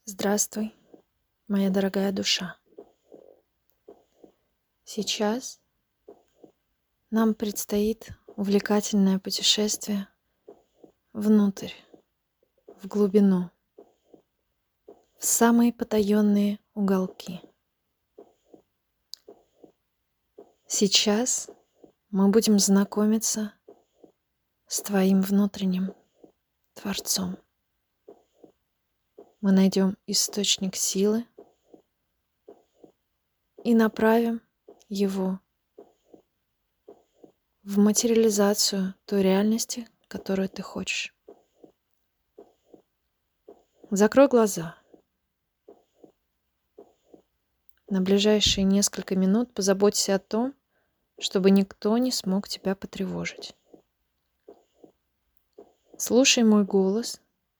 Здравствуй, моя дорогая душа. Сейчас нам предстоит увлекательное путешествие внутрь, в глубину, в самые потаенные уголки. Сейчас мы будем знакомиться с твоим внутренним Творцом. Мы найдем источник силы и направим его в материализацию той реальности, которую ты хочешь. Закрой глаза. На ближайшие несколько минут позаботься о том, чтобы никто не смог тебя потревожить. Слушай мой голос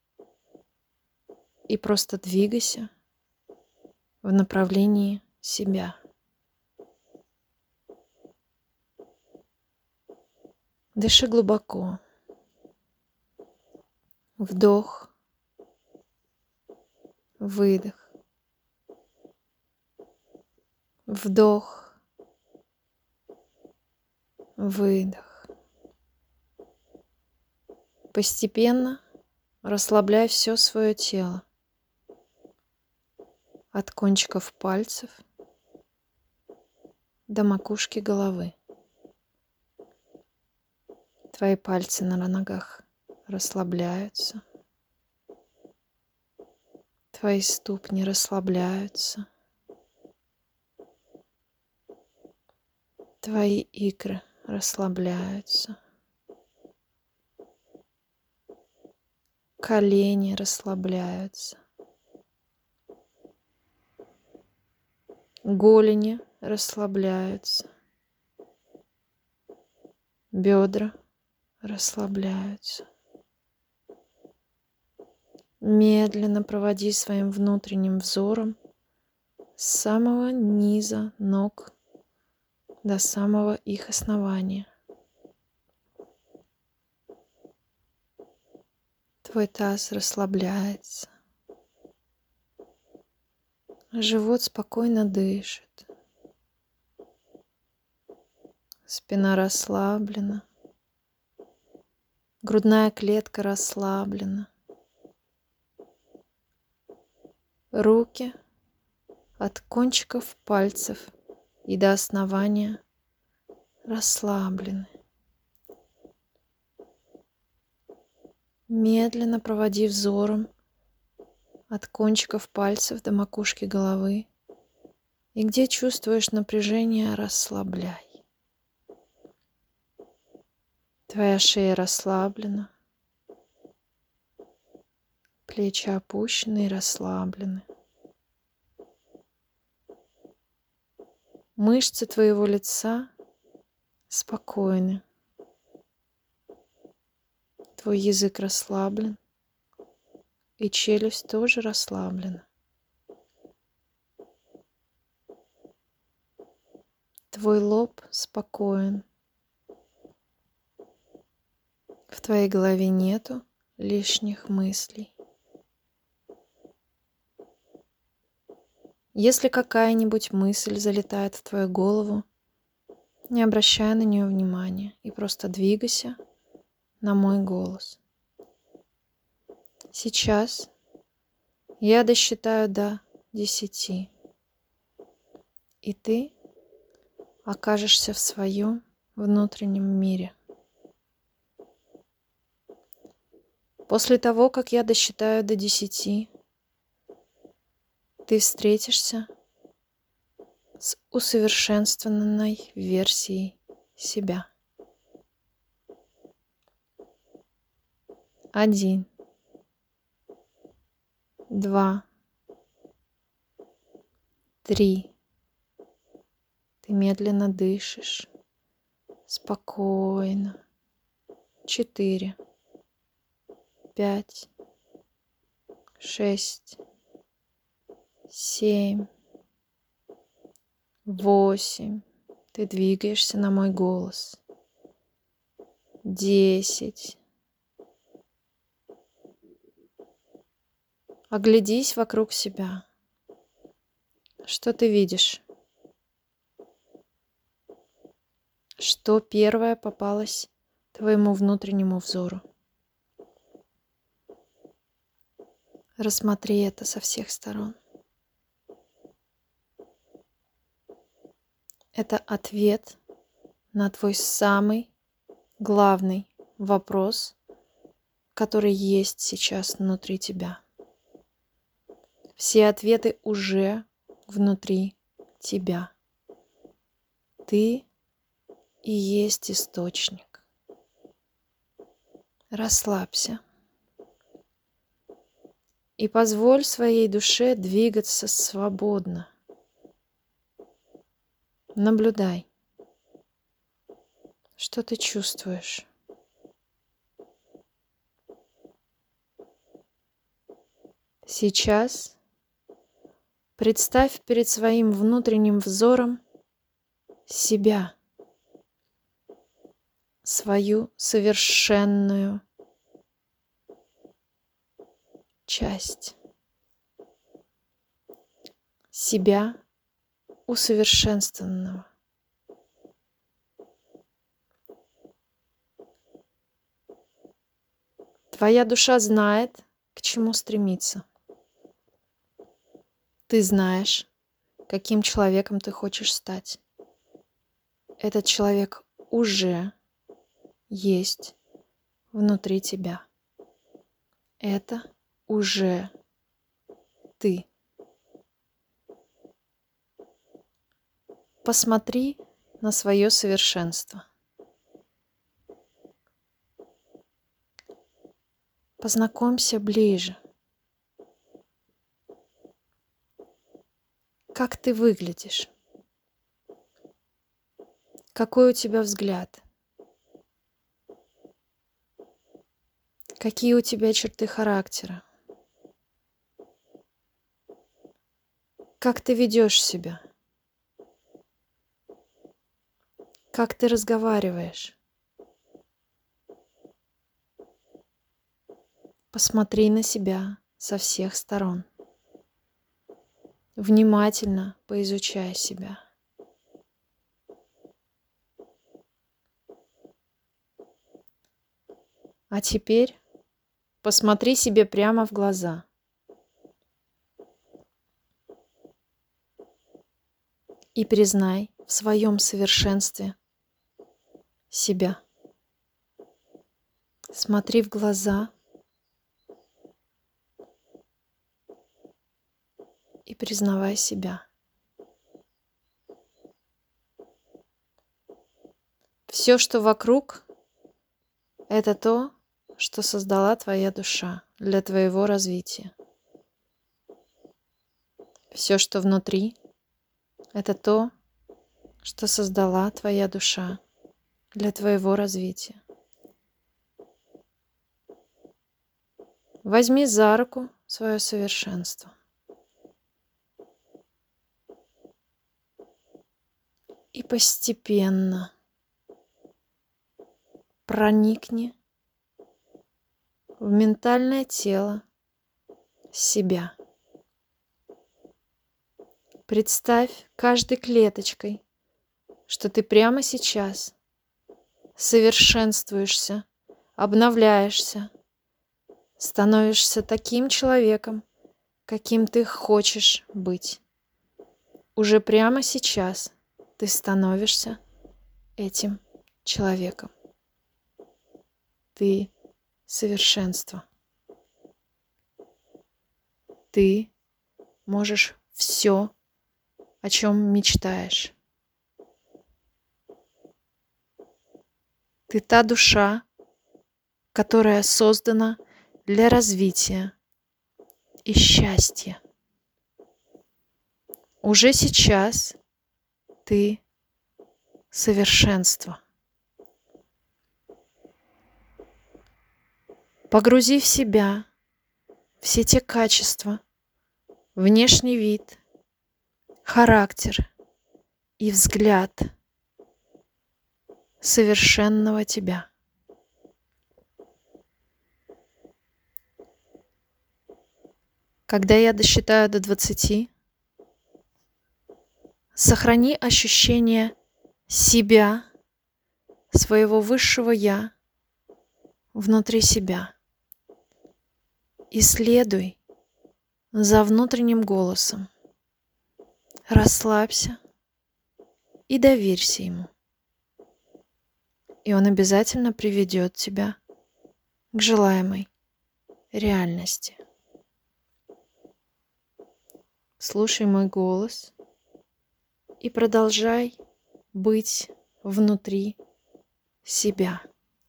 и просто двигайся в направлении себя. Дыши глубоко. Вдох, выдох. Вдох, выдох. Постепенно расслабляй все свое тело. От кончиков пальцев до макушки головы. Твои пальцы на ногах расслабляются. Твои ступни расслабляются. Твои икры расслабляются. Колени расслабляются. Голени расслабляются. Бедра расслабляются. Медленно проводи своим внутренним взором с самого низа ног до самого их основания. Твой таз расслабляется. Живот спокойно дышит. Спина расслаблена. Грудная клетка расслаблена. Руки от кончиков пальцев и до основания расслаблены. Медленно проводи взором от кончиков пальцев до макушки головы. И где чувствуешь напряжение, расслабляй. Твоя шея расслаблена. Плечи опущены и расслаблены. Мышцы твоего лица спокойны. Твой язык расслаблен. И челюсть тоже расслаблена. Твой лоб спокоен. В твоей голове нету лишних мыслей. Если какая-нибудь мысль залетает в твою голову, не обращай на нее внимания и просто двигайся на мой голос. Сейчас я досчитаю до 10, и ты окажешься в своем внутреннем мире. После того, как я досчитаю до 10, ты встретишься с усовершенствованной версией себя. 1, 2, 3. Ты медленно дышишь, спокойно. 4, 5, 6, 7, 8. Ты двигаешься на мой голос. 10, Оглядись вокруг себя. Что ты видишь? Что первое попалось твоему внутреннему взору? Рассмотри это со всех сторон. Это ответ на твой самый главный вопрос, который есть сейчас внутри тебя. Все ответы уже внутри тебя. Ты и есть источник. Расслабься и позволь своей душе двигаться свободно. Наблюдай, что ты чувствуешь. Сейчас представь перед своим внутренним взором себя, свою совершенную часть, себя усовершенствованного. Твоя душа знает, к чему стремиться. Ты знаешь, каким человеком ты хочешь стать. Этот человек уже есть внутри тебя. Это уже ты. Посмотри на свое совершенство. Познакомься ближе. Как ты выглядишь? Какой у тебя взгляд? Какие у тебя черты характера? Как ты ведешь себя? Как ты разговариваешь? Посмотри на себя со всех сторон. Внимательно поизучай себя. А теперь посмотри себе прямо в глаза. И признай в своем совершенстве себя. Смотри в глаза и признавай себя. Все, что вокруг, это то, что создала твоя душа для твоего развития. Все, что внутри, это то, что создала твоя душа для твоего развития. Возьми за руку свое совершенство и постепенно проникни в ментальное тело себя. Представь каждой клеточкой, что ты прямо сейчас совершенствуешься, обновляешься, становишься таким человеком, каким ты хочешь быть. Уже прямо сейчас ты становишься этим человеком. Ты совершенство. Ты можешь все, о чем мечтаешь. Ты та душа, которая создана для развития и счастья. Уже сейчас ты совершенство. Погрузи в себя все те качества, внешний вид, характер и взгляд совершенного тебя. Когда я досчитаю до 20, сохрани ощущение себя, своего высшего «я» внутри себя. И следуй за внутренним голосом. Расслабься и доверься ему. И он обязательно приведет тебя к желаемой реальности. Слушай мой голос и продолжай быть внутри себя.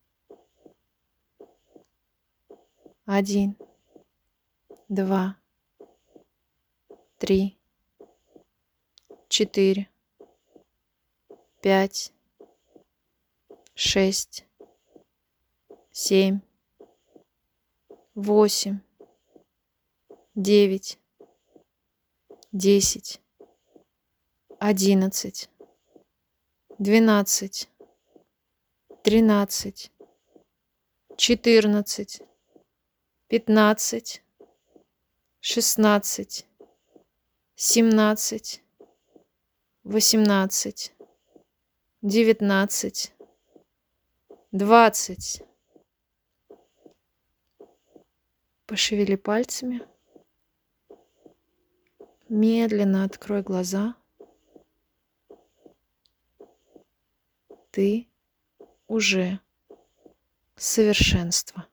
1, 2, 3, 4, 5, 6, 7, 8, 9, 10, 11, 12, 13, 14, 15, 16, 17, 18, 19, 20. Пошевели пальцами. Медленно открой глаза. Ты уже совершенство.